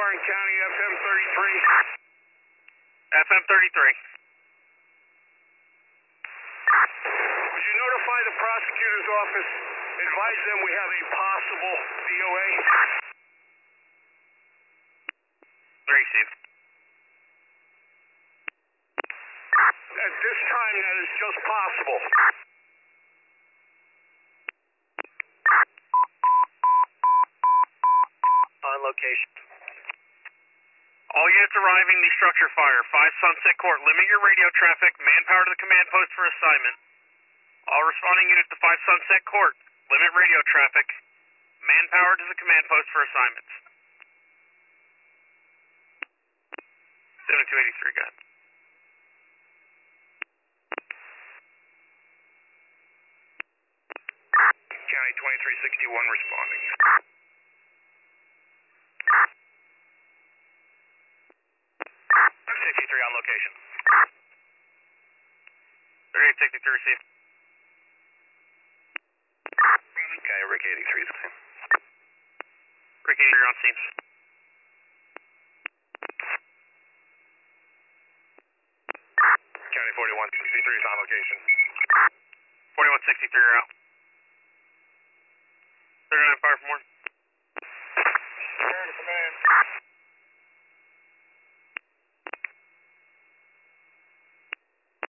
Warren County, FM 33. FM 33. Would you notify the prosecutor's office, advise them we have a possible DOA? Received. At this time, that is just possible. On location. All units arriving, the structure fire. 5 Sunset Court. Limit your radio traffic. Manpower to the command post for assignment. All responding units to 5 Sunset Court. Limit radio traffic. Manpower to the command post for assignments. 7283, got it. County 2361 responding. 63 on location. 3863 received. Okay, Rick 83 is clear. Rick 83, you're on scene. County 4163 is on location. 4163, you're out. 39 fire for more.